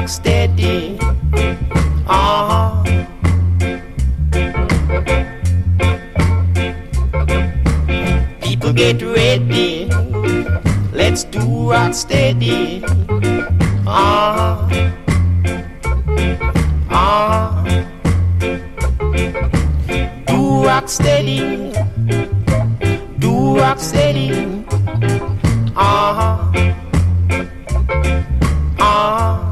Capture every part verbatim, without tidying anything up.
rock steady. Uh-huh. People get ready. Let's do rock steady. Uh-huh. Uh-huh. Do rock steady. Do rock steady. Uh-huh. Uh-huh.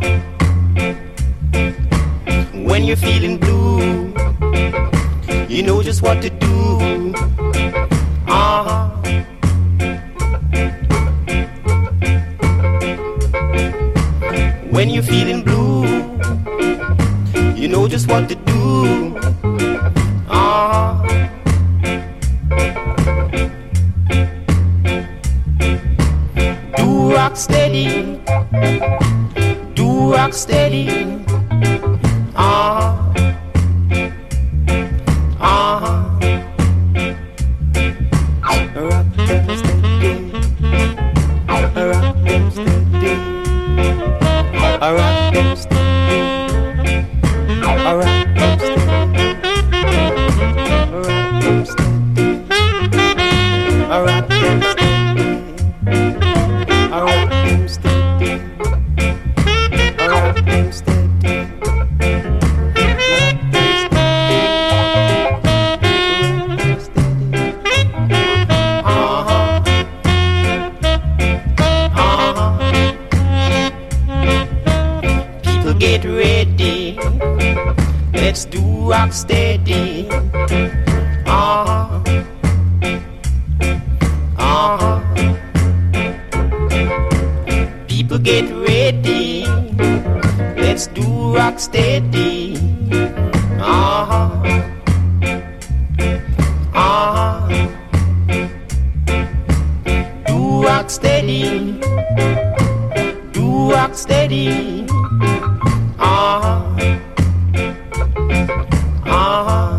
When you're feeling blue, you know just what to do. Uh-huh. When you're feeling blue, you know just what to do. Uh-huh. Do rock steady. Do rock steady. Uh-huh. Uh-huh. Rock them steady. Rock them steady. Rock them steady. Rock them steady. Rock them steady. Rock them steady. Rock them steady. Rock them steady. Get ready, let's do rock steady. Uh-huh. Uh-huh. People get ready, let's do rock steady. Uh-huh. Uh-huh. Do rock steady. Do rock steady. Uh-huh. Uh-huh.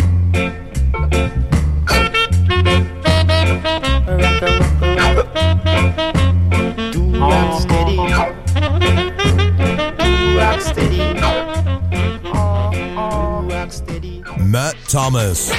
Do rock steady. Do rock steady. Do rock steady. Matt Thomas.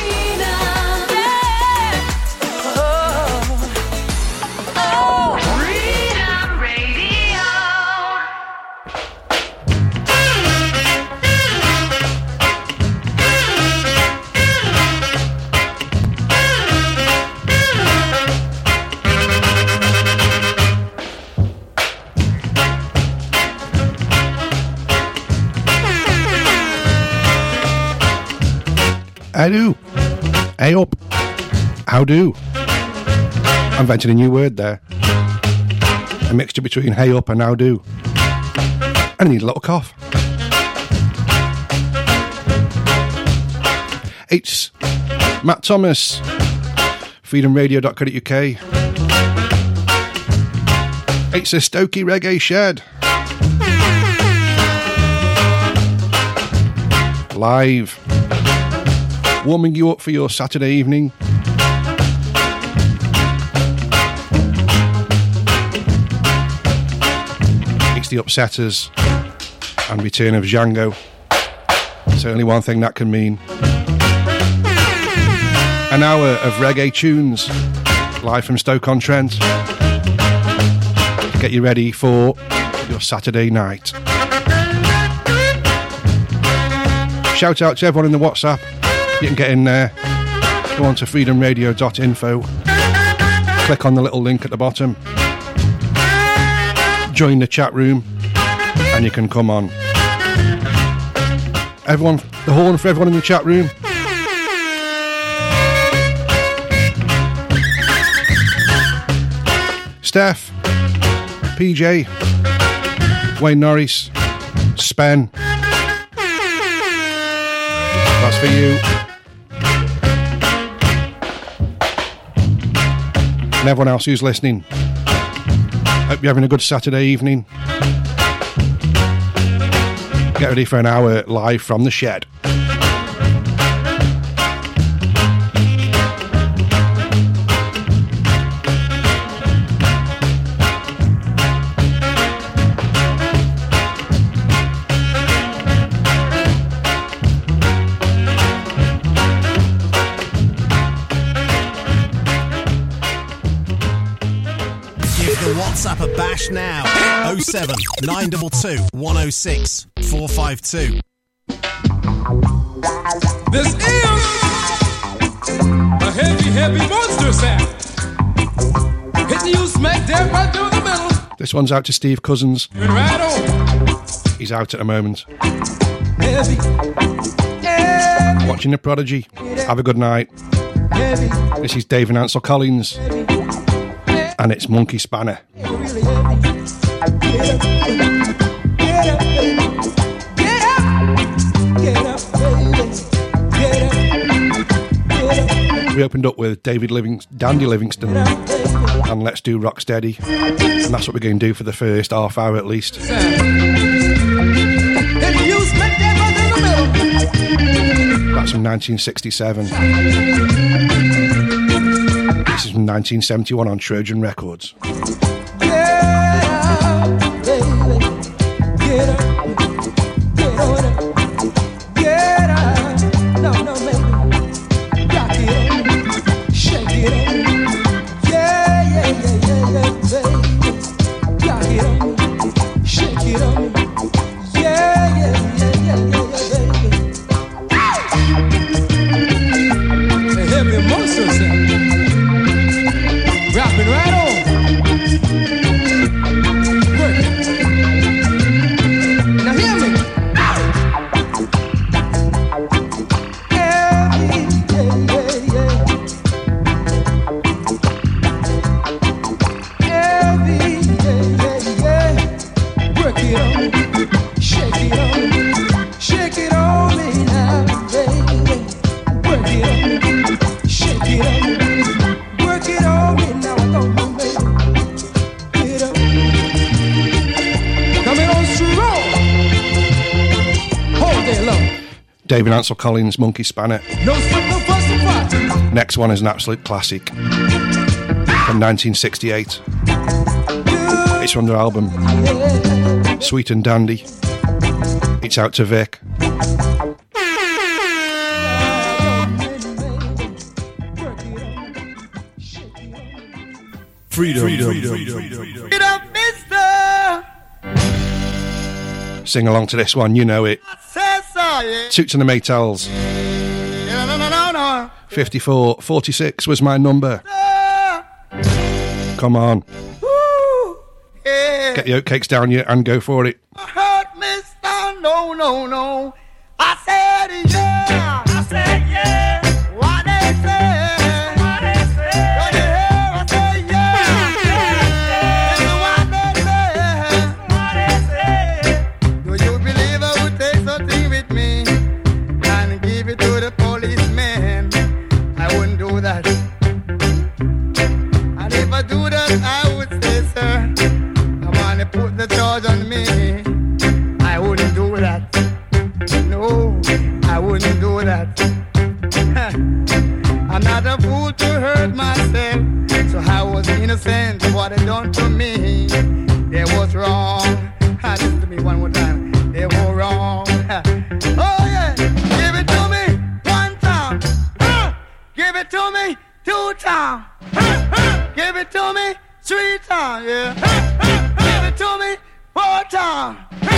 How do? Hey up. How do? I invented a new word there. A mixture between hey up and how do. I need a little cough. It's Matt Thomas, freedom radio dot co dot uk. It's a Stokey Reggae Shed. Live. Warming you up for your Saturday evening. It's the Upsetters and return of Django. Certainly one thing that can mean. An hour of reggae tunes live from Stoke-on-Trent. Get you ready for your Saturday night. Shout out to everyone in the WhatsApp. You can get in there, go on to freedom radio dot info, click on the little link at the bottom, join the chat room, and you can come on. Everyone, the horn for everyone in the chat room. Steph, P J, Wayne Norris, Spen. That's for you. And everyone else who's listening. Hope you're having a good Saturday evening. Get ready for an hour live from the shed. up a bash now. oh seven nine two two one oh six four five two. This is a heavy, heavy monster sound. Hitting you smack dead right through the middle. This one's out to Steve Cousins. And right on. He's out at the moment. Heavy, heavy. Watching The Prodigy. Have a good night. Heavy, this is Dave and Ansel Collins. heavy, And it's Monkey Spanner. really heavy. Get up, get up, baby. Get up, get up, baby. Get up, get up. We opened up with David Living- Dandy Livingston and Let's Do Rocksteady. And that's what we're going to do for the first half hour at least. That's from nineteen sixty-seven. This is from nineteen seventy-one on Trojan Records. Dave and Ansel Collins, Monkey Spanner. No slip, no fuss, no fight. Next one is an absolute classic from nineteen sixty-eight. It's from their album Sweet and Dandy. It's out to Vic. Freedom. Freedom. Freedom. Freedom, mister. Sing along to this one, you know it. Say so, yeah. Toots and the Maytals. No, no, no, no, no. fifty-four forty-six was my number. Come on. Woo. Yeah. Get the oatcakes down you and go for it. I heard mister, no, no, no. I said yeah. I said yeah. What they say. What they say. Don't you hear? I say yeah. And what they say. What they say. Do you believe I would take something with me and give it to the policeman? I wouldn't do that. And if I do that, I would say, sir, come on and put the charge on me. I wouldn't do that. No, I wouldn't do that. I'm not a fool to hurt myself. So I was innocent of what they done to me. They was wrong. Listen to me one more time. They were wrong. Oh yeah, give it to me one time. Give it to me two times. Give it to me three times. Yeah. Give it to me four times.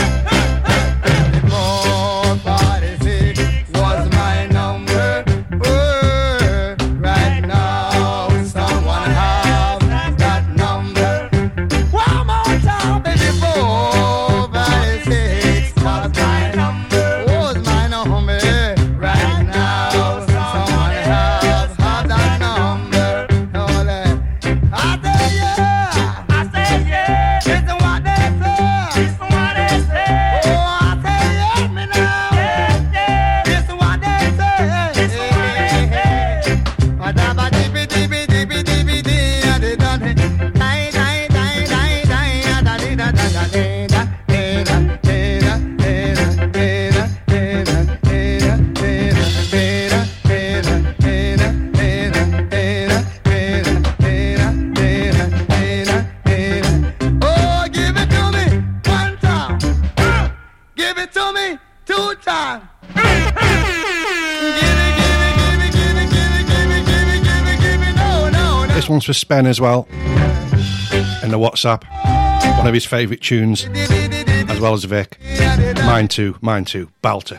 Four forty-six was my number. Oh, right now, someone have that number. One more time, baby. Four forty-six was my number. Was my number. Right now, someone have that number. Oh, I say yeah. I say yeah. Listen what they say. Listen what they say. Oh, I say yeah, me now. Yeah, yeah. Listen what they say. Listen what they say. Madaba dibi dibi dibi dibi di, ah, di da di. Die, die, die, die, die, ah, da di da da da di da. Di da, di da, di da, di da, di da, di da, di da, di da, di da, di da, di da, di da, di da, di da, di da, di da. Oh, give it to me one time. Give it to me two times. Give it, give it, give it, give it, give it, give it, give it, give it, give it, no, no, no. This one's for Spen as well. In the WhatsApp. One of his favourite tunes, as well as Vic. Mine too, mine too. Balter.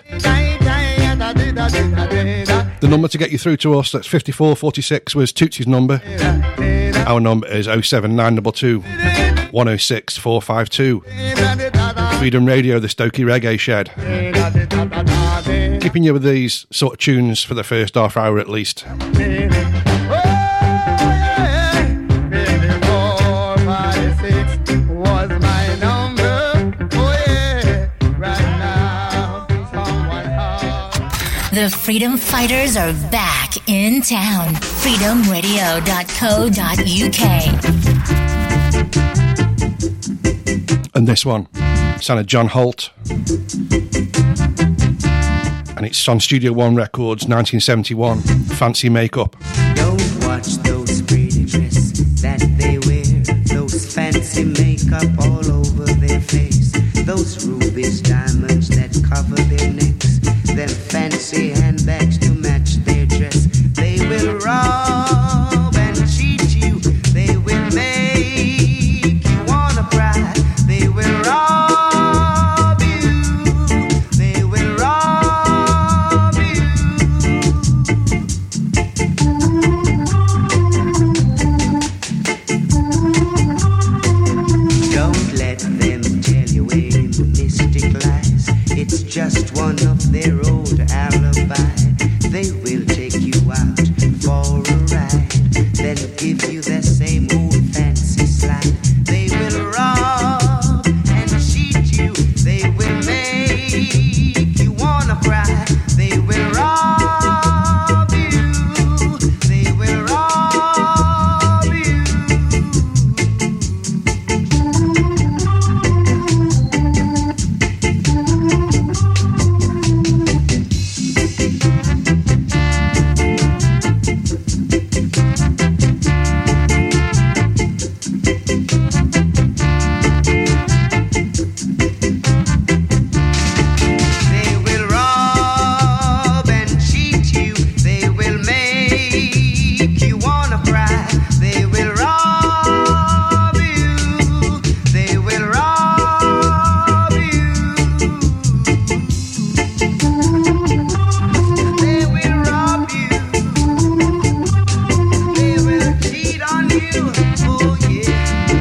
The number to get you through to us, that's fifty-four forty-six, was Tootsie's number. Our number is oh seven nine two two, one oh six, four five two. Freedom Radio, the Stokey Reggae Shed. Keeping you with these sort of tunes for the first half hour at least. The Freedom Fighters are back in town. freedom radio dot co dot u k. And this one, son of John Holt. And it's on Studio One Records, nineteen seventy-one, Fancy Makeup. Don't watch those pretty dresses that they wear, those fancy makeup all over their face, those rubies, diamonds that cover their necks, them fancy handbags to match their dress. They will rob and cheat you, they will make you wanna cry, they will rob you, they will rob you. Don't let them tell you any mystic lies, it's just one of their old alibi. They will take you out for a ride, then give you the same old fancy slide. They will rob and cheat you, they will make you wanna cry, they will rob you, they will rob you. They will rob and cheat you, they will make you wanna cry, they will rob you, they will rob you, they will rob you, they will cheat on you, oh yeah.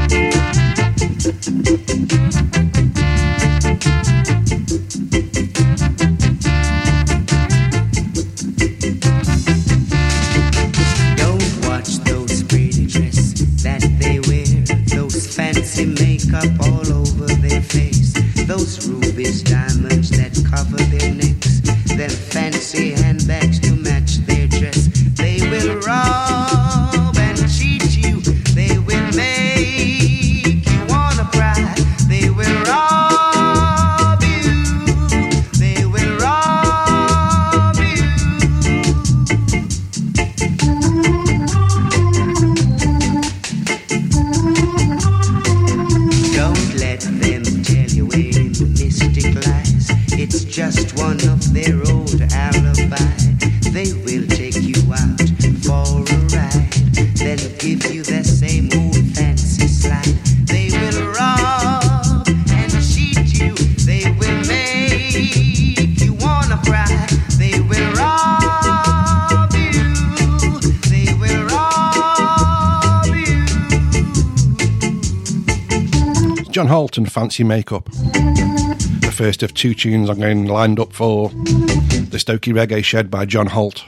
Don't watch those pretty dresses that they wear, those fancy makeup all over their face, those rubies, diamonds that cover their necks, them fancy handbags to match their dress. They will rob and cheat you, they will make you wanna cry, they will rob you, they will rob you. Don't let them tell you any mystic lies, it's just one of their old alibi. They will take you out for a ride, then give you the same old fancy slide. They will rob and cheat you, they will make you wanna cry, they will rob you, they will rob you. John Holt and Fancy Makeup. The first of two tunes I'm going lined up for the Stokey Reggae Shed by John Holt.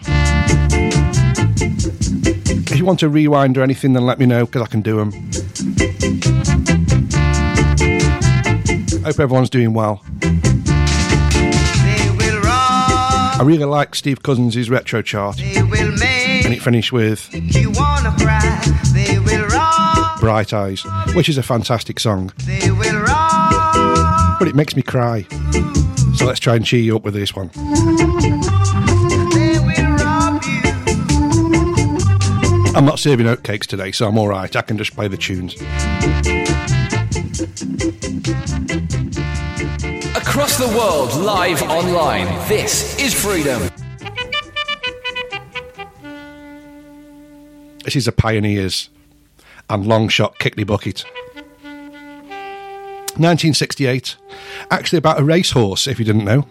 If you want to rewind or anything, then let me know, because I can do them. Hope everyone's doing well. They will rob, I really like Steve Cousins' retro chart, they will and make it finished with you wanna cry, they will rob, Bright Eyes, which is a fantastic song, they will rob, but it makes me cry. So let's try and cheer you up with this one. they will rob you. I'm not serving oatcakes today, so I'm alright. I can just play the tunes. Across the world, live online, this is Freedom. This is the Pioneers and Long Shot Kickney Bucket. nineteen sixty-eight. Actually about a racehorse, if you didn't know,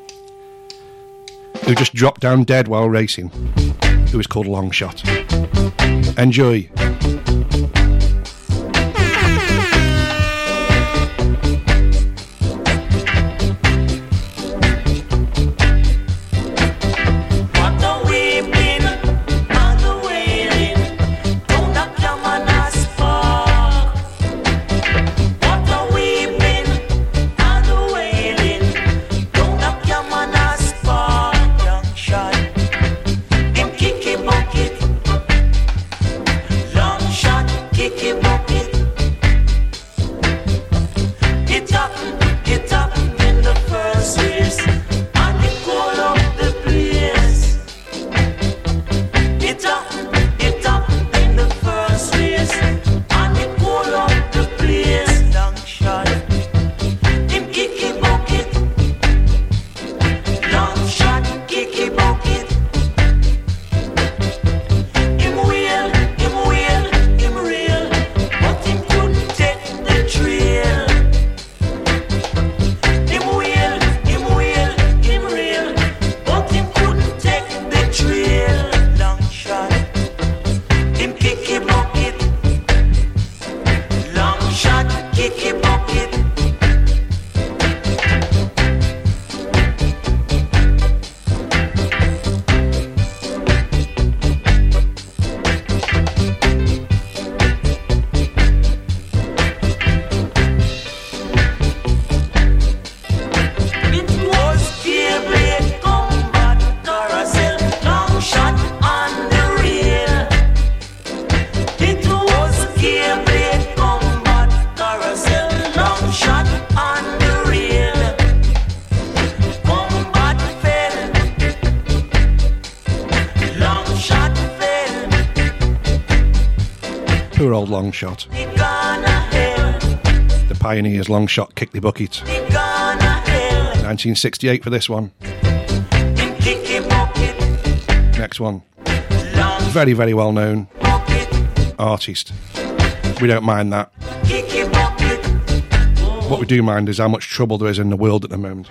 who just dropped down dead while racing, who was called Longshot. Enjoy. Poor old Longshot. The Pioneers' Longshot Kick the Bucket. nineteen sixty-eight for this one. Next one. Very, very well known artist. We don't mind that. What we do mind is how much trouble there is in the world at the moment.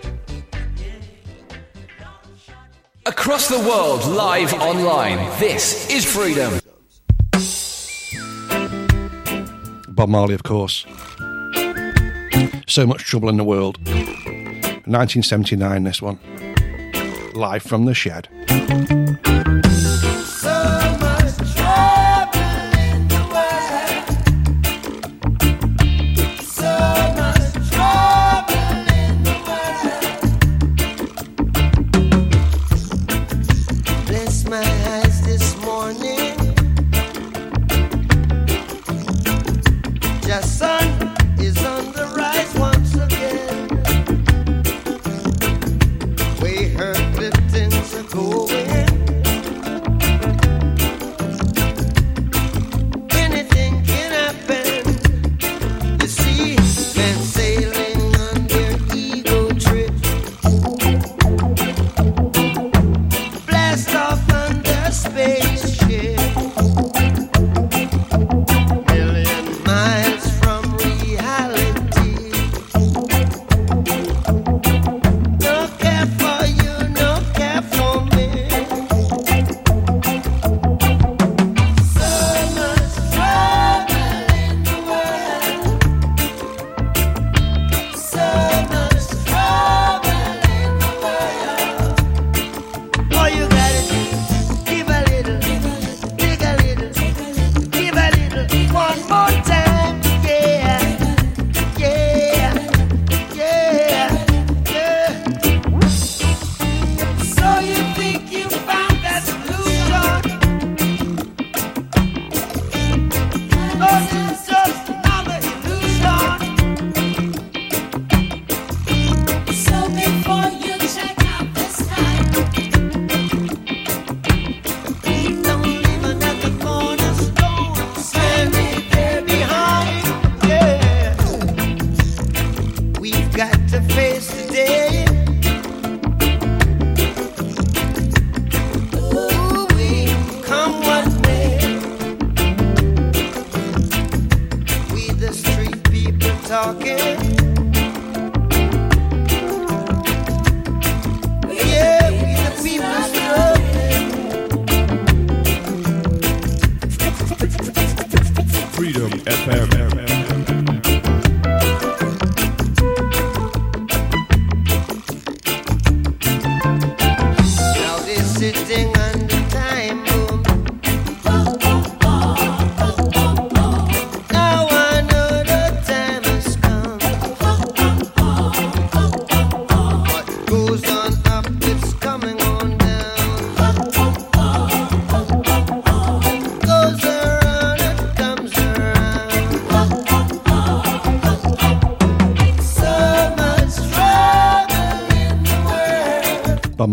Across the world, live online, this is Freedom. Bob Marley, of course. So Much Trouble in the World. nineteen seventy-nine, this one. Live from the Shed. Million miles from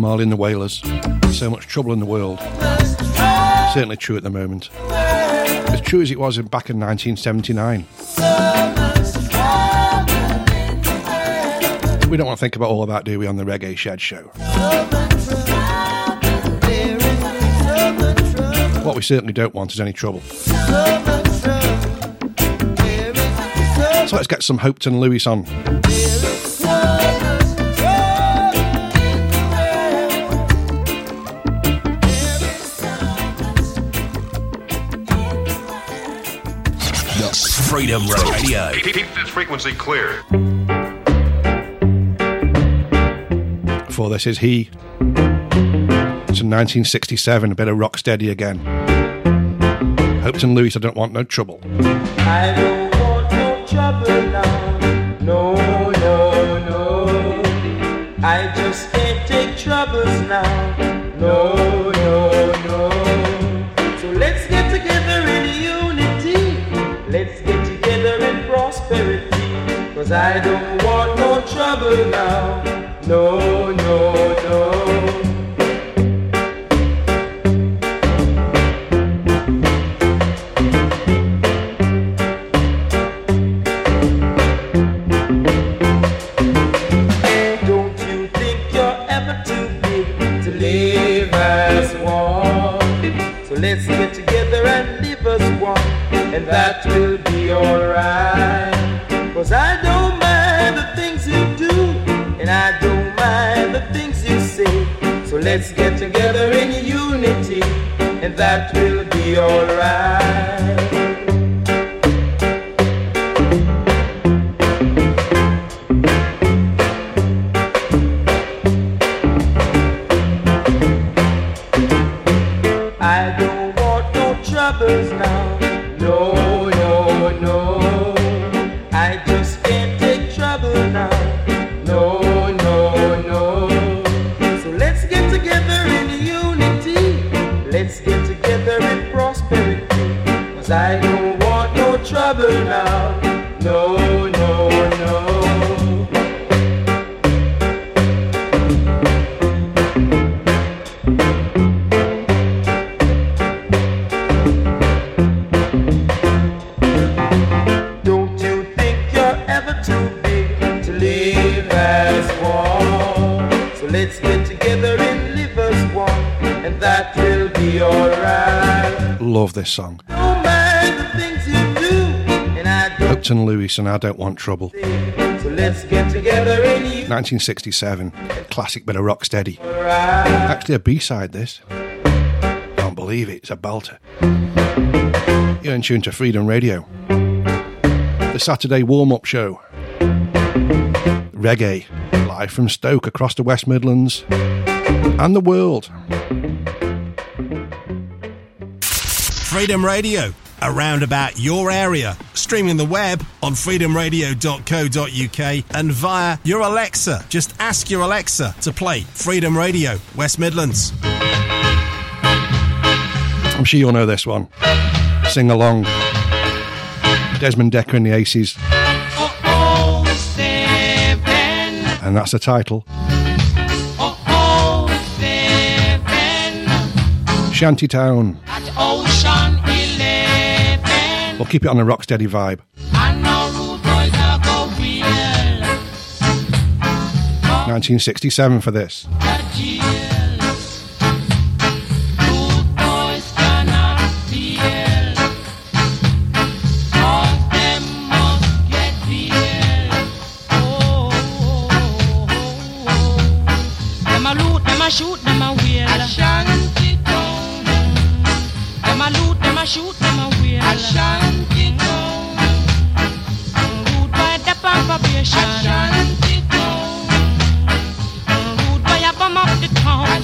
Marley and the Wailers. So much trouble in the world. Certainly true at the moment. As true as it was in, back in nineteen seventy-nine. We don't want to think about all of that, do we, on the Reggae Shed show? What we certainly don't want is any trouble. So let's get some Hopetoun Lewis on. Freedom Radio. Keep, keep this frequency clear. Before this is He. It's in nineteen sixty-seven, a bit of Rocksteady again. Hopetoun Lewis, I don't want no trouble. I don't want no trouble now. No, no, no. I just can't take troubles now. No, no, no. So let's get together in unity. Let's get together in prosperity. Cause I don't want no trouble now. No, no, no. Don't you think you're ever too big to live as one? So let's get together and live as one, and that will be alright. Cause I don't mind the things you do, and I don't mind the things you say. So let's get together in unity, and that will be alright. I don't want no troubles now. No, no, no. I just can't take trouble now. No, no, no. So let's get together in unity. Let's get together in prosperity. Cause I don't want no trouble now. No, no, no. Don't you think you're ever too big to live as one? So let's get together and live as one, and that will be alright. Love this song. Don't mind the things you do, and I don't. Hopetoun Lewis and I Don't Want Trouble. So let's get together and live nineteen sixty-seven. Classic bit of Rocksteady. alright. Actually a B-side, this. Can't believe it. It's a belter. You're in tune to Freedom Radio. The Saturday warm-up show. Reggae. Live from Stoke across the West Midlands and the world. Freedom Radio, around about your area. Streaming the web on freedom radio dot co dot uk and via your Alexa. Just ask your Alexa to play Freedom Radio, West Midlands. I'm sure you'll know this one. Sing along. Desmond Dekker and the Aces. And that's the title. Shantytown. We'll keep it on a Rocksteady vibe. nineteen sixty-seven for this. Shoot them a wheel. A shanty town. Them a loot, them a shoot, them a wheel. A shanty town. Rude by the probation. A shanty town. Rude by a bomb up the town. A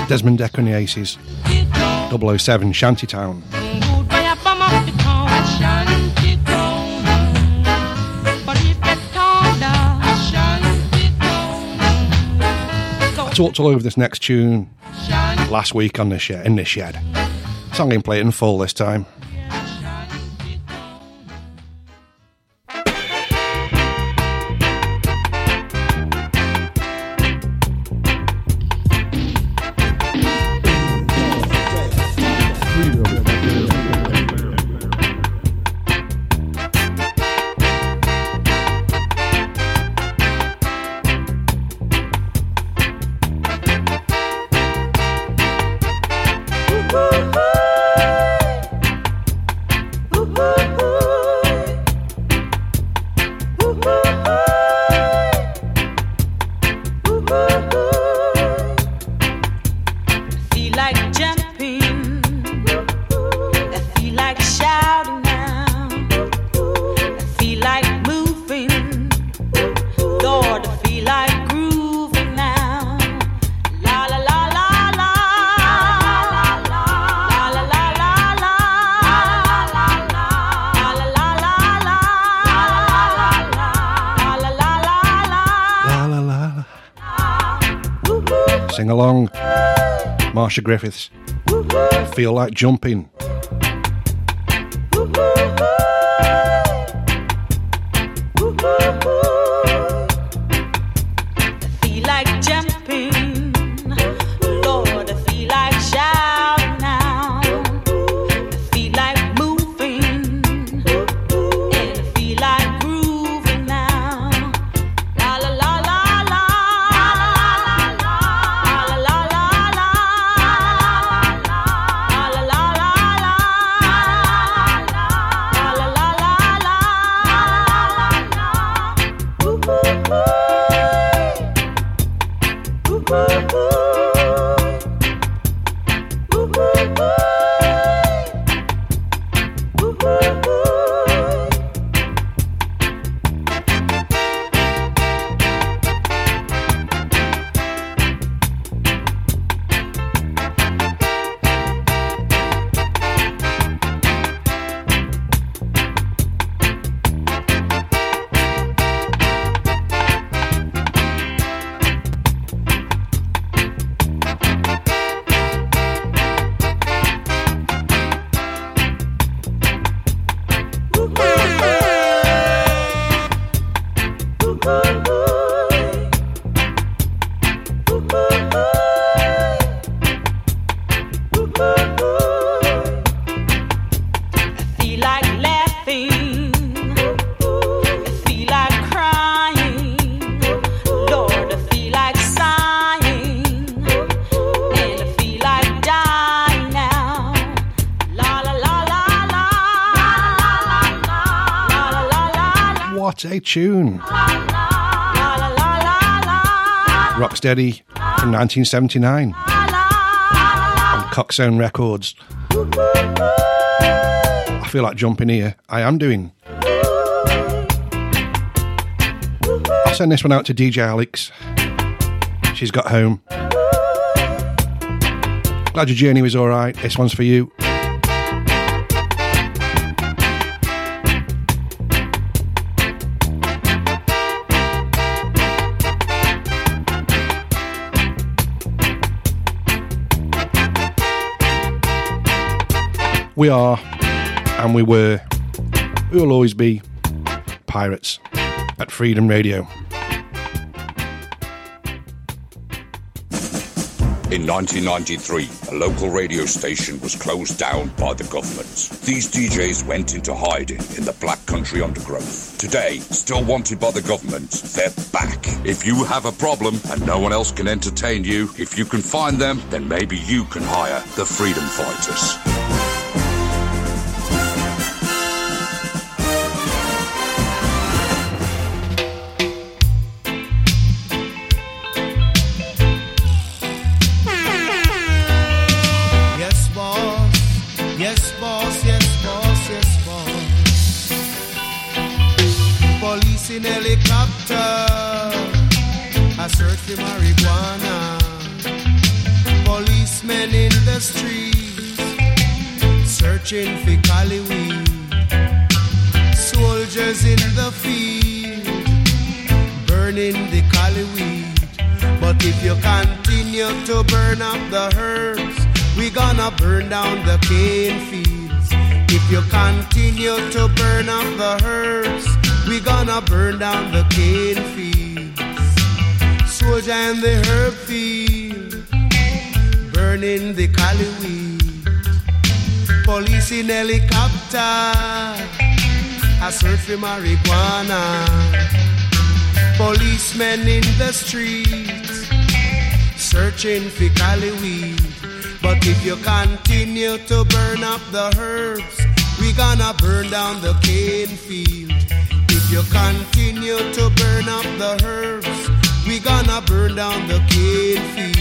Desmond Decker and the Aces. double oh seven Shantytown. I talked all over this next tune last week on the shed, in the shed. So I'm going to play it in full this time. Sing along, Marsha Griffiths. Feel like jumping. Feel like jumping, Lord, I feel like shouting now. I feel like moving, and I feel like grooving now. La la la la la, la la la la la, la la la la, la la la la. What a tune! Rocksteady from nineteen seventy-nine on Coxsone Records. I feel like jumping here. I am doing. I'll send this one out to D J Alex. She's got home. Glad your journey was alright. This one's for you. We are, and we were, we will always be pirates at Freedom Radio. In nineteen ninety-three, a local radio station was closed down by the government. These D Js went into hiding in the Black Country undergrowth. Today, still wanted by the government, they're back. If you have a problem and no one else can entertain you, if you can find them, then maybe you can hire the Freedom Fighters. In helicopter, I search for marijuana. Police searching for cali weed. Soldiers in the field, burning the cali weed. But if you continue to burn up the herbs, we gonna burn down the cane fields. If you continue to burn up the herbs, we gonna burn down the cane fields. Soldier in the herb field, burning the cali weed. Police in helicopter, I search for marijuana. Policemen in the streets, searching for cali weed. But if you continue to burn up the herbs, we gonna burn down the cane field. If you continue to burn up the herbs, we gonna burn down the cane fields.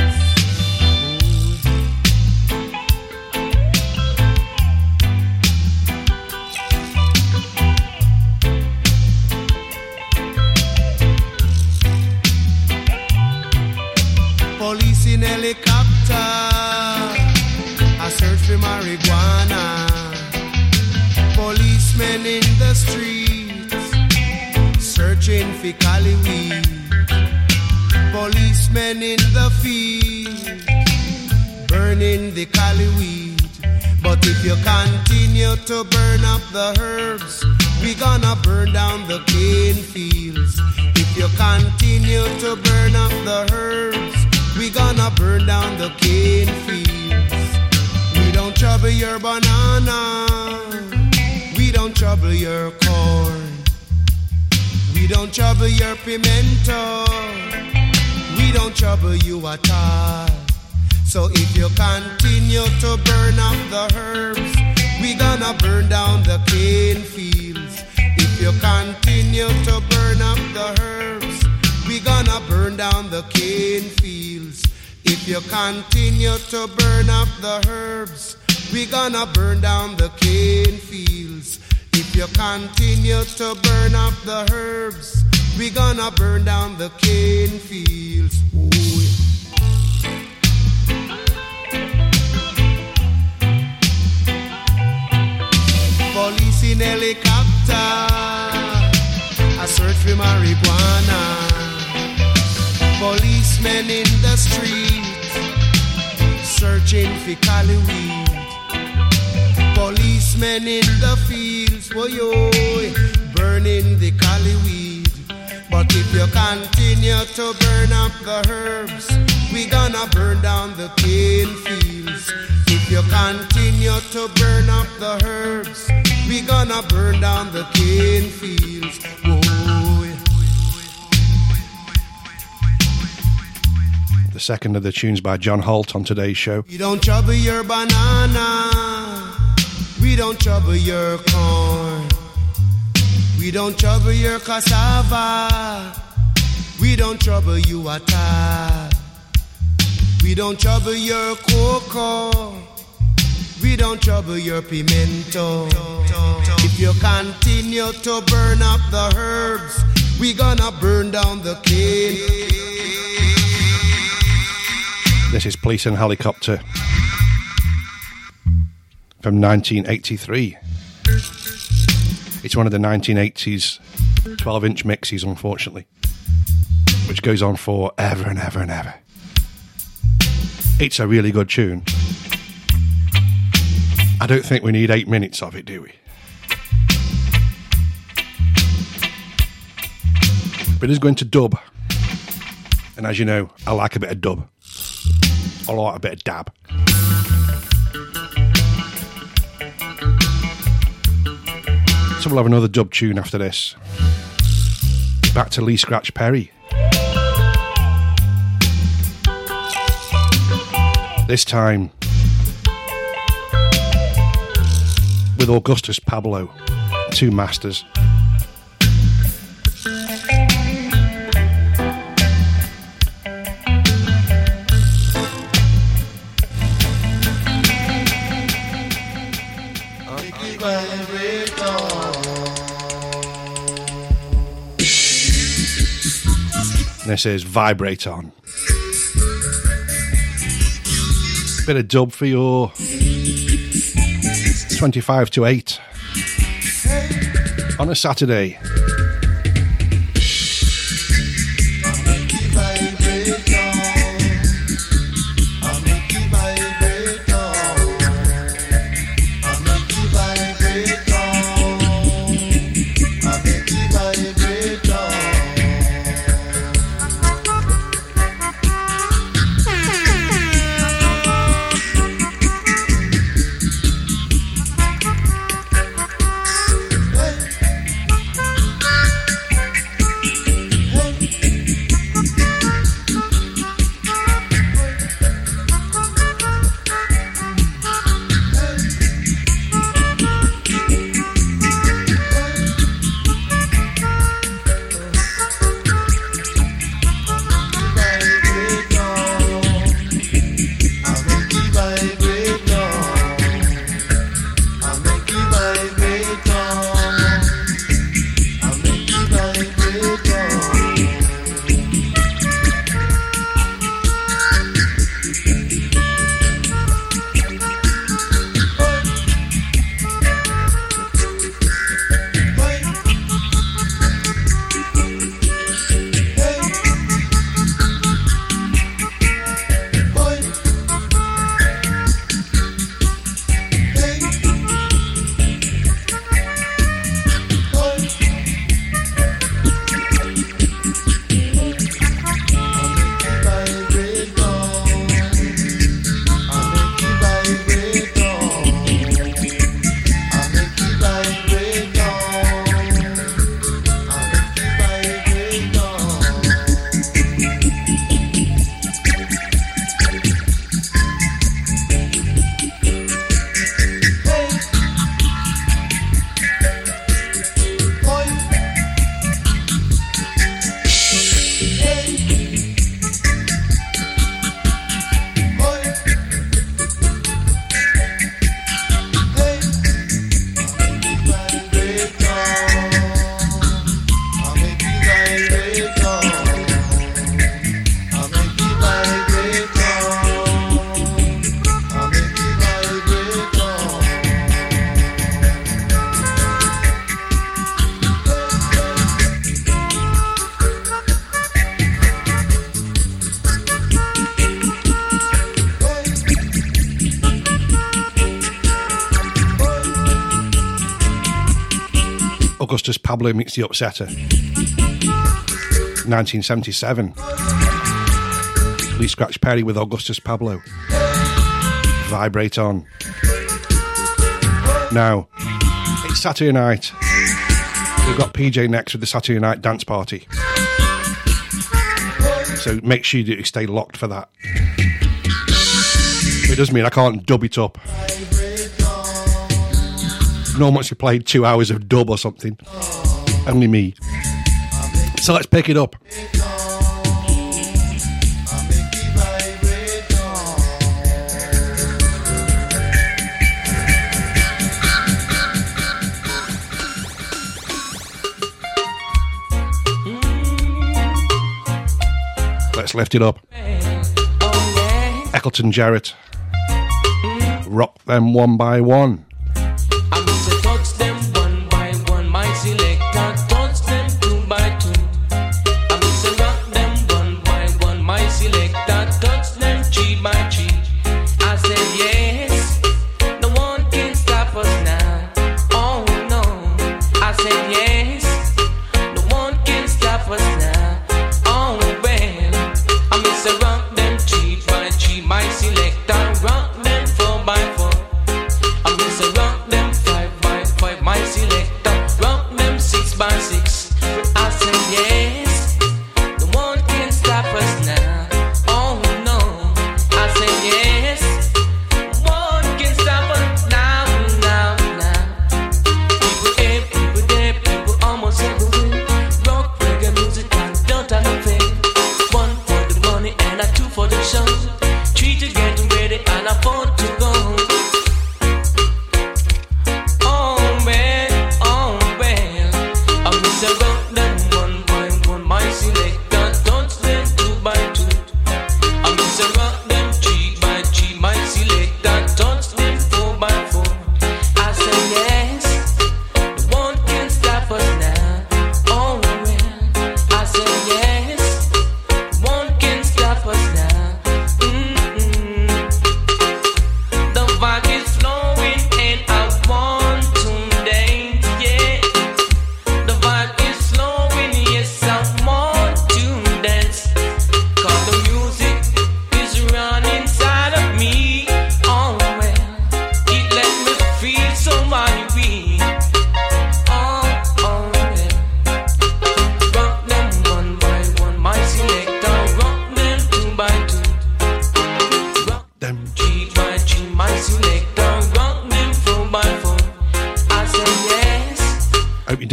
Police in helicopter, I search for marijuana. Policemen in the streets, searching for cali weed. Policemen in the field, burning the cali weed. But if you continue to burn up the herbs, we gonna burn down the cane fields. If you continue to burn up the herbs, we gonna burn down the cane fields. We don't trouble your banana, we don't trouble your corn, we don't trouble your pimento, we don't trouble you at all. So if you continue to burn up the herbs, we gonna burn down the cane fields. If you continue to burn up the herbs, we gonna burn down the cane fields. If you continue to burn up the herbs, we gonna burn down the cane fields. If you continue to burn up the herbs, we gonna burn down the cane fields. Ooh, yeah. Police in helicopter, I search for marijuana. Policemen in the street, searching for cali weed. Policemen in the fields, oh yo, burning the cali weed. But if you continue to burn up the herbs, we gonna burn down the cane fields. If you continue to burn up the herbs, we gonna burn down the cane fields. Whoa. The second of the tunes by John Holt on today's show. We don't trouble your banana, we don't trouble your corn, we don't trouble your cassava, we don't trouble you at all. We don't trouble your cocoa, we don't trouble your pimento. If you continue to burn up the herbs, we gonna burn down the cane. This is Police and Helicopter from nineteen eighty-three. It's one of the nineteen eighties twelve inch mixes, unfortunately, which goes on for ever and ever and ever. It's a really good tune. I don't think we need eight minutes of it, do we? But it's going to dub. And as you know, I like a bit of dub. I like a bit of dab. So we'll have another dub tune after this. Back to Lee Scratch Perry. This time with Augustus Pablo, two masters. This is Vibrate On. Bit of dub for your twenty-five to eight on a Saturday. Augustus Pablo meets the Upsetter. nineteen seventy-seven. Lee Scratch Perry with Augustus Pablo. Vibrate On. Now, it's Saturday night. We've got P J next with the Saturday night dance party. So make sure you stay locked for that. It does mean I can't dub it up. No one wants to play two hours of dub or something. Only me. So let's pick it up. Let's lift it up. Eccleton Jarrett. Rock them one by one.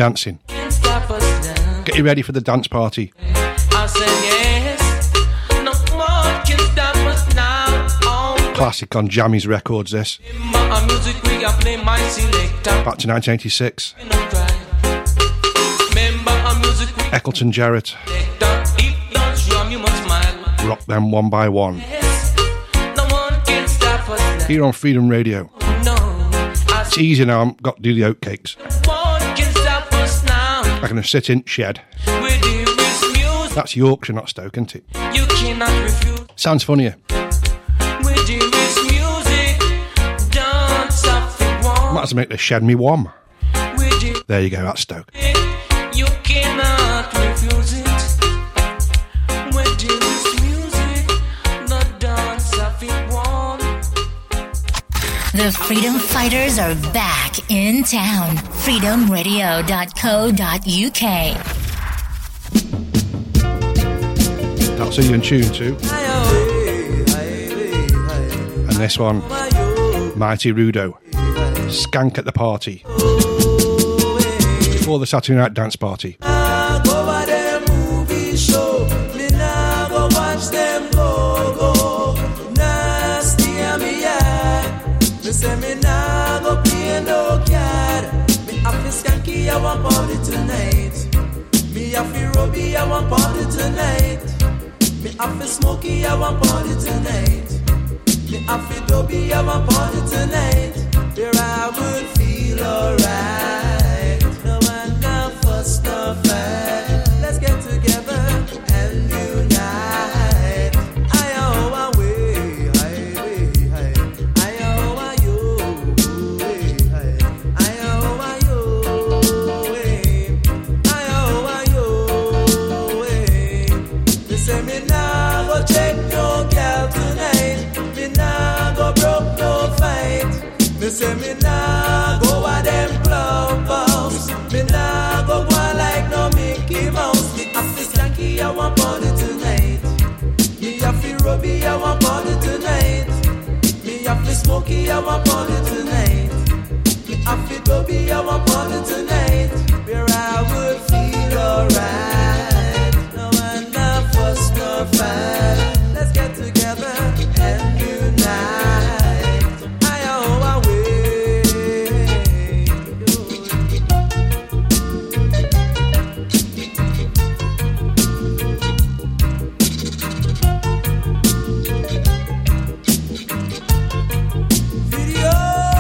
dancing. Get you ready for the dance party. I said yes, no one can stop us now. Oh, Classic on Jammy's Records, this. my music we got play my selector. Back to nineteen eighty-six. Remember our music we Eccleton Jarrett. if don't show me much smile. Rock them one by one. No one can stop us now. Here on Freedom Radio. No, I It's easy now, I've got to do the oatcakes. one can stop us now. I'm going to sit in shed. With this music That's Yorkshire, not Stoke, isn't it? you cannot refuse. Sounds funnier. With this music, don't stop the one. Might as well make the shed me warm. With it, There you go, that's Stoke. you cannot refuse it. With this music, the dance of it one. The Freedom Fighters are back in town. freedom radio dot co dot u k. That's who you're in tune to. And this one, Mighty Rudo. Skank at the Party. Before the Saturday night dance party. I go by them movie show. Me nah go watch them go go. Nasty and me yeah. Me say me nah go play no card. Me have to skanky, I want party tonight. Me have to Robbie, I want party tonight. Me have to Smokey, I want party tonight. Me have to Dobby, I want party tonight. Where I would feel alright. No one, no fuss, no fight. Let's get together and unite. I oh away, highway, high. I oh yo, I oh yo, I oh yo. They say me nah go check no girl tonight. Me nah go broke no fight. Me say me nah go a them clubhouse. Me nah go go like no Mickey Mouse. Me have to skanky, I want party tonight. Me have to Robbie, I want party tonight. Me have to Smokey, I want party tonight. Me have to Dobby, I want party tonight. Where I would feel alright. No one, no fuss, no fight. Let's get together and unite. I oh away. Video,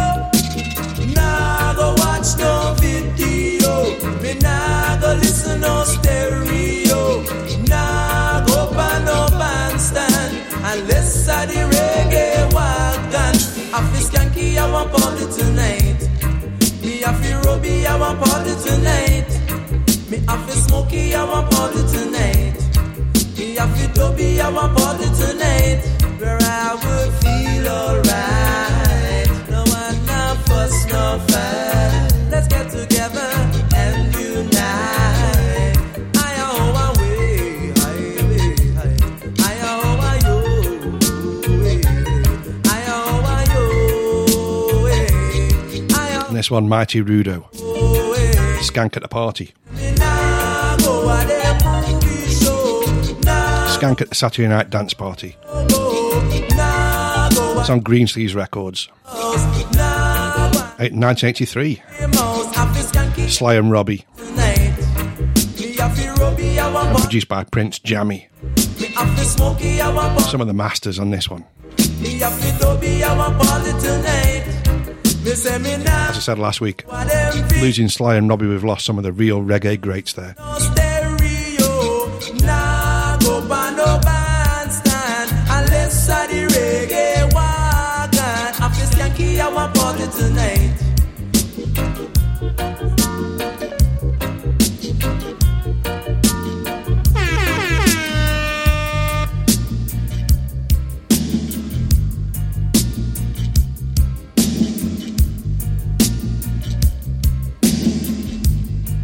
nah go watch no video. Me nah go listen no stereo. Nah go pan no bandstand unless I the reggae wagon. I feel skanky, I want party tonight. Me I feel Robbie, I want party tonight. Me I feel Smokey, I want party tonight. Me I feel Dobby, I want party tonight. Where I would feel alright. No one, no fuss, no fight. Let's get together and unite. I oh away, highway, high. I oh yo, I oh yo, I oh. And this one, Mighty Rudo. Skank at the Party. Skank at the Saturday night dance party. It's on Greensleeves Records. nineteen eighty-three. Sly and Robbie. Produced by Prince Jammy. Some of the masters on this one. As I said last week, losing Sly and Robbie, we've lost some of the real reggae greats there. I want party tonight.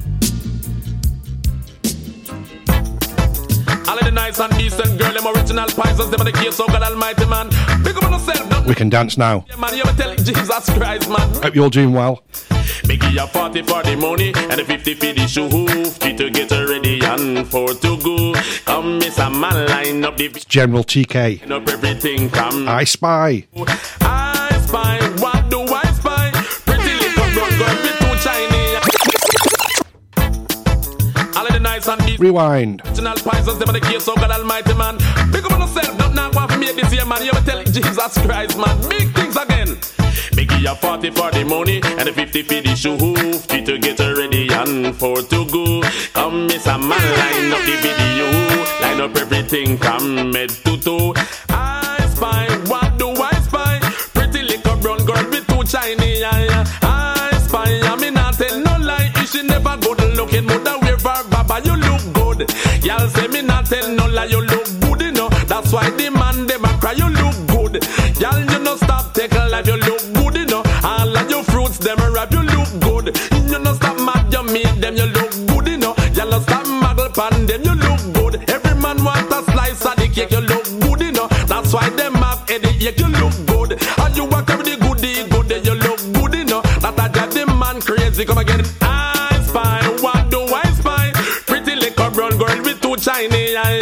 All of the nice and decent girl, them original Pisces, them are the case, oh God Almighty, man. Big up on yourself, We can dance now. yeah, man, you ever tell Jesus Christ, man. Hope you're all doing well. Make you a forty for the money and a fifty for the shoe. Three to get ready and four to go. Come, miss a man, line up the General T K. line up everything, come. I spy. I spy, what do I spy? Pretty little brown girl with two shiny. All of the nice and deep. Rewind. Original Pisces, them are the case, oh God Almighty, man. Big up on yourself, not now going for me this year, man. You ever tell Jesus Christ, man. Big things again. Make you a forty for the money and a fifty for the shoe. Three to get ready and four to go. Come, miss a man, line up the video. Line up everything, come, head to toe. I spy, what do I spy? Pretty little brown girl with two shiny eyes. I spy, I mean, I tell no lie. You should never go to looking mother wear for Baba, you look good. Y'all say me not tell no lie, you look good, you know. That's why the man, them a cry, you look good. Y'all, you know, stop taking life, you look good, you know. All of your fruits, them a rap, you look good. You know, stop mad, you meet them, you look good, you know. Y'all, no stop muggle pan them, you look good. Every man want a slice of the cake, you look good, you know. That's why them have headache, you look good. And you walk every goodie, good, you look good, you know. That I got the man crazy, come again. I spy, what do I spy? Pretty little brown girl with two shiny eyes.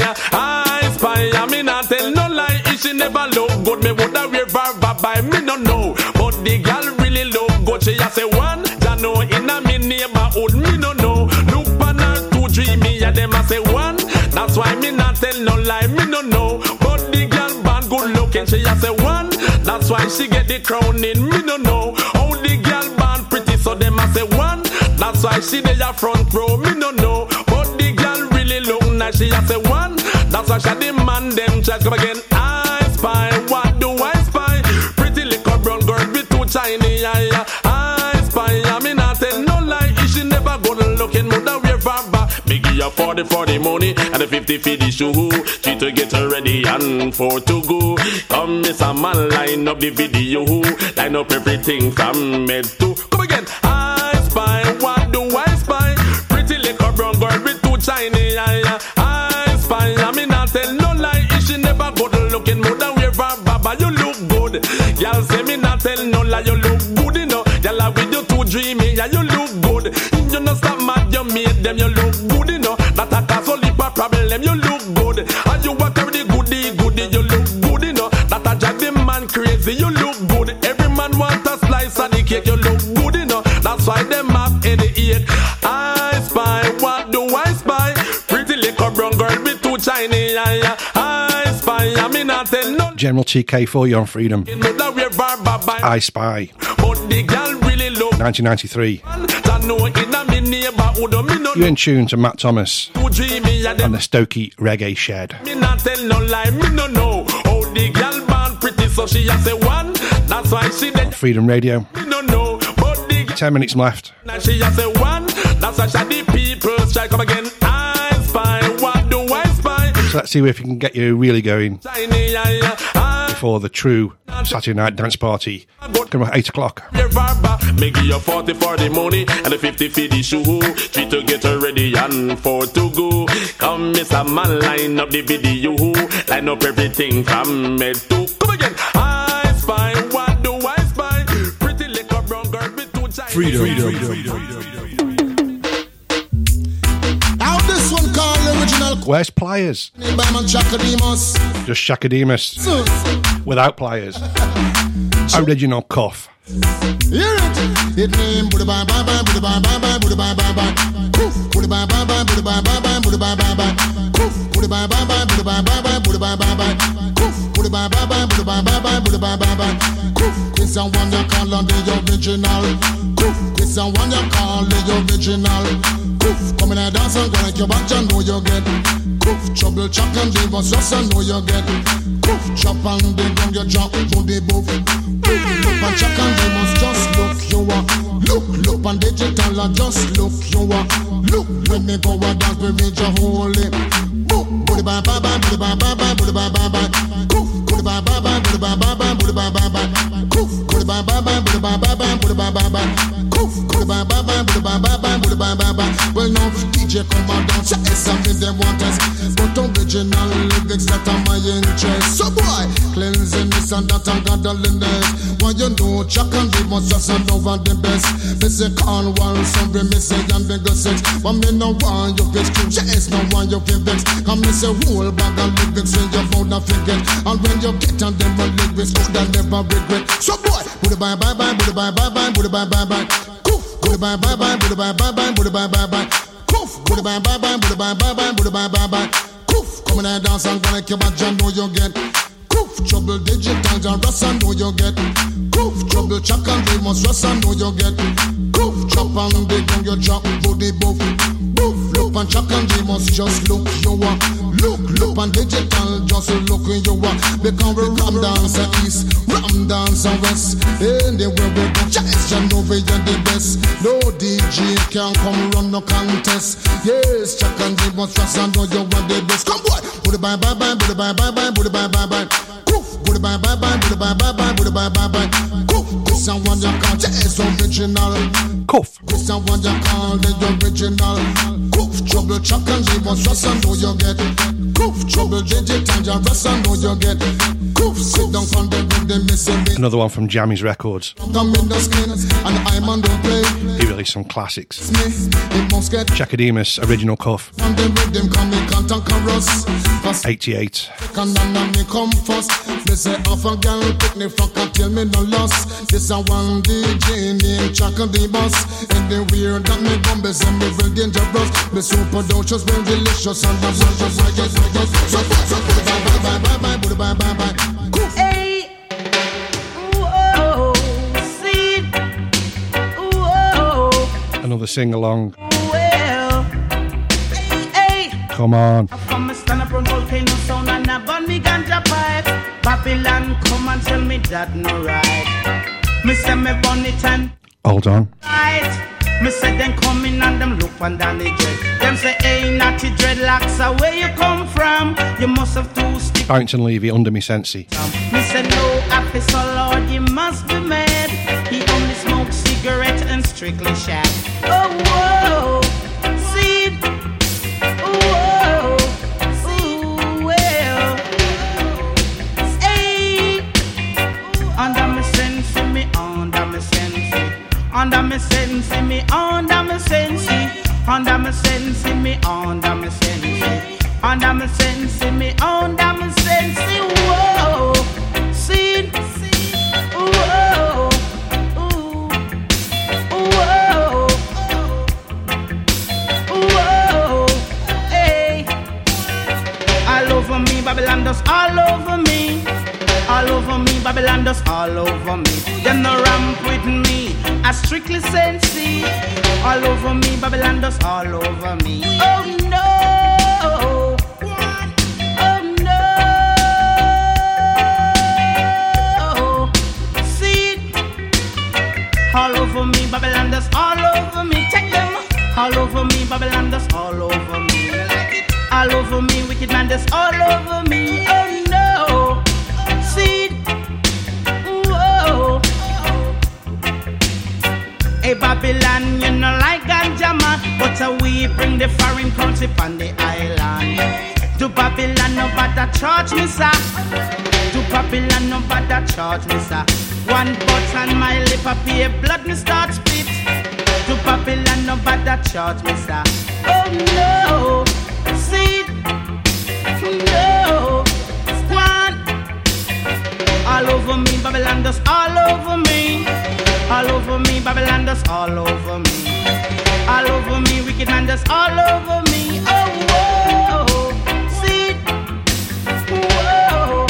I spy, I mean, I tell no lie. If she never look good, me woulda wear her bye me no know. But the girl really look good. She a say one, ya know in a me neighborhood, me no know. Look pan her two, three, me and them a say one. That's why me not tell no lie, me no know. But the girl bad good looking, she a say one. That's why she get the crown in, me no know. How the girl bad pretty, so them a say one. That's why she dey a front row, me no know. But the girl really look nice, she a say one. That's why she the man them try come again. I spy, what do I spy? Pretty little brown girl with two shiny eyes. I spy, I mean I tell no lie. If she never go to looking mother wear Baba. Big you a forty for the money and a fifty for the shoe. Three to get ready and four to go. Come, miss a man, line up the video. Line up everything from head to come again. I spy, what do I spy? Pretty little brown girl with two shiny eyes. I spy, I mean I tell no lie. If she never go to looking mother wear Baba, you look good. Y'all say me not tell no lie, you look good, you know. Y'all are with you too dreamy, yeah, you look good. You know stop mad, you made them, you look good, you know. That a cause only a problem, you look good. And you walk every goodie, goodie, you look good, you know. That a drive the man crazy, you look good. Every man want a slice of the cake, you look good, you know. That's why them have headache. I spy, what do I spy? Pretty little brown girl with two shiny eyes. I spy, I mean I tell no. General T K for you on Freedom. I Spy. nineteen ninety-three. You're in tune to Matt Thomas and the Stokey Reggae Shed. Me not tell no lie, me no know. Oh, the girl born pretty, so she has a one. That's why she dead. Freedom Radio. Me no know, but the Ten minutes left. now she has a one. That's why she the people strike come again. I spy, what do I spy? So let's see if we can get you really going Shiny eye, I before the true Saturday night dance party. Come on, eight o'clock. make you a forty for the money and a fifty for the shoe. Three to get her ready and four to go. Come, miss a man, line up the video. Line up everything from head to come again. I spy, what do I spy? Pretty little brown girl with two Chinese. Freedom. Freedom. Freedom. How this one called original? Where's Pliers? By man Shakademus. Just Shakademus. Without Pliers. Original Cuff. Hear it? It name Buddha bye bye bye Buddha bye bye bye Buddha bye bye bye. Coof. Buddha bye bye bye Buddha bye bye bye Buddha bye bye bye. Coof. Buddha bye bye bye Buddha bye bye bye Buddha bye bye bye. Coof. Buddha bye bye bye Buddha bye bye bye Buddha bye bye bye. Coof. This and one you call on the original. Coof. This and one you call the original. Coof. Come in and dance and go like your back, you know you get. Coof. Trouble chuck and leave us just you know you get. Coof. Chop and dig down your jaw to the boof. Look and check and they must just look you are. Look, look and digital and just look you are. Look, let me go and dance with me your holy. Boop, booty bye bye bye, booty bye bye bye, booty bye bye bye. Coof, booty bye bye bye, booty bye bye bye, booty bye bye bye. Coof, booty bye bye bye, booty bye bye bye, booty bye bye bye. Coof, booty bye bye bye, booty bye bye bye, booty bye bye bye. Well now D J come and dance, it's something they want us, but original living lyrics that are my interest. So boy, cleansing this and that and godliness. When you know Chuck and Dave must just over the best. They say can't want some me say and bigger sex. But me no want you get screwed, yes, no want you get vexed. And me say whole bag of lyrics when you found a forget. And when you get on them a lyrics, could I never regret. So boy, booty bye bye bye, booty bye bye bye, booty bye bye bye. Coof, booty bye bye bye, booty bye bye bye, booty bye bye bye. Coof, booty bye bye bye, booty bye bye bye, booty bye bye bye. Coof, come and dance and gonna keep a jam, know you get. Coof, trouble digital and rust, I know you get. Coof, trouble chuck and they must rust, I know you get. Coof, chop and they don't you drop, booty buff. Boof, look and chuck and they must just look you up. Look, look and digital, just look you up. Because we ram dance east, ram dance west. Anywhere we go, just you know we are the best. No D J can come run no contest. Yes, chuck and they must rust, I know you are the best. Come boy, booty bye bye bye, booty bye bye bye, booty bye bye bye. Coof, booty bye bye bye, booty bye bye bye, booty bye bye bye. Coof, this and one you call it's original. Coof, this and one you call the original. Coof, trouble chuck and they must rust and know you get. Coof, trouble digital, you rust and know you get. Coof, sit down from the room, they missing me. Another one from Jammy's Records. Come in the skin and I'm on the play. He released some classics. Smith, it must get. Chakademus, original Cuff. And the rhythm come in contact us. eighty-eight. And then me come first. They say half a girl pick me from can tell me no loss. This a one D J named Chakademus. And the weird that me bumbles and me real dangerous. Me super delicious, real delicious and the just like it, like it. So so bye bye bye bye bye bye bye bye bye. Hey, whoa, see, whoa. Another sing along. Well, hey, hey. Come on. From a stand up on volcano sound and a burn me ganja pipe. Babylon come and tell me that no right. Me say me burn it and hold on. Right. Me say them coming and them look and down the jet. Them say hey natty dreadlocks, where you come from? You must have two sticks. Barrington Levy, Under Me Sensi. Me say no officer Lord, you must be mad. He only smokes cigarette and strictly shag. Oh whoa, see, whoa, ooh well, hey, under me sense, me under me sense, under me sense, me under me sense, under me sense, me under me sense, under me sense, me under me sense, whoa, see, whoa. Babylon does all over me, all over me, Babylon does all over me. Them no ramp with me, I strictly sensey. All over me, Babylon does all over me. Oh no, oh no, see, all over me, Babylon does all over me. Check them, all over me, Babylon does all over me. All over me, wicked man, that's all over me. Oh no, see, whoa. Hey Babylon, you know like ganja man, but uh, we bring the foreign country on the island. To Babylon, no bother charge me, sir. To Babylon, no bother charge me, sir. One butt on my lip, I pay blood, me start spit. To Babylon, no bother charge me, sir. Oh no. See, no, one. All over me, Babylon does all over me. All over me, Babylon does all over me. All over me, wicked man does all over me. Oh, whoa, see, whoa,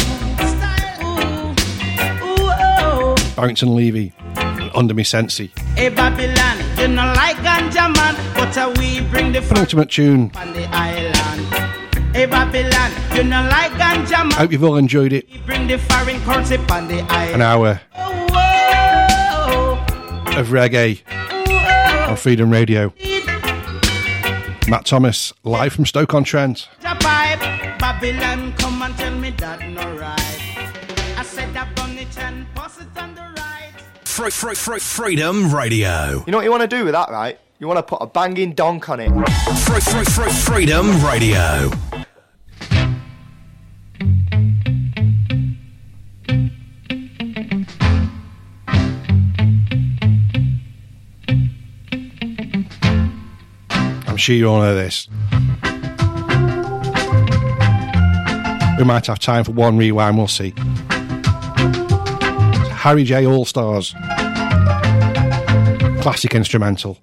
ooh, whoa. Barrington Levy, Under Me Sensi. Hey Babylon, you know like ganja man, but uh, we bring the penultimate tune on the island. Hey Babylon, you know like ganja man. Hope you've all enjoyed it. We bring the foreign currency on the island. An hour oh, of reggae whoa. On Freedom Radio. Matt Thomas, live from Stoke-on-Trent. Babylon, come and tell me that no right. I said that on it and pass it on the right. Free, free, free, Freedom Radio. You know what you want to do with that, right? You want to put a banging donk on it. Free, free, free, Freedom Radio. sure you all know this. We might have time for one rewind, we'll see. Harry J. All-Stars. Classic instrumental.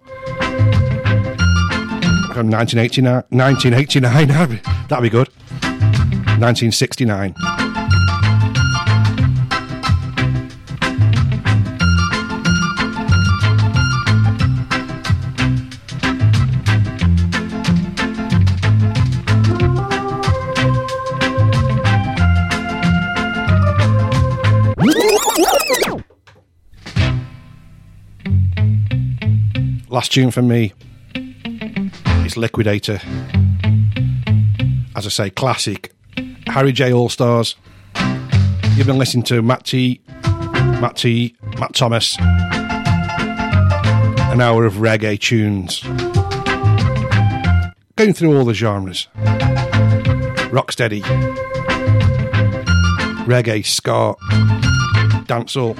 From nineteen eighty-nine. nineteen eighty-nine, that'd be good. nineteen sixty-nine. Last tune from me is Liquidator. As I say, classic. Harry J. All-Stars. You've been listening to Matt T, Matt T, Matt Thomas. An hour of reggae tunes. Going through all the genres. Rocksteady. Reggae, ska, dancehall.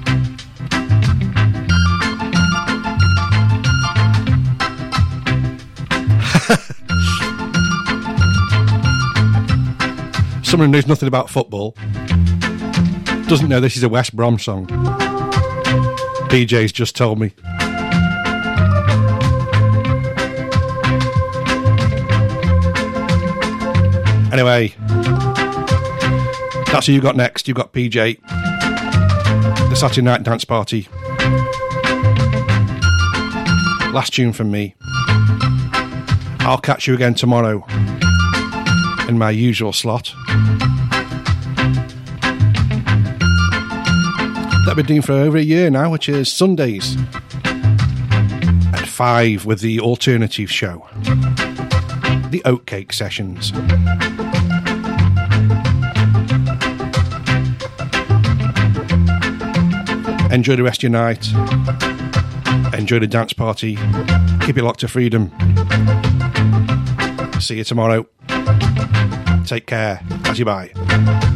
Someone who knows nothing about football doesn't know this is a West Brom song. P J's just told me. Anyway, that's who you got next. You've got P J. The Saturday Night Dance Party. Last tune from me. I'll catch you again tomorrow in my usual slot. That I've been doing for over a year now, which is Sundays at five with the alternative show, the Oatcake Sessions. Enjoy the rest of your night. Enjoy the dance party. Keep it locked to Freedom. See you tomorrow. Take care. As you bye.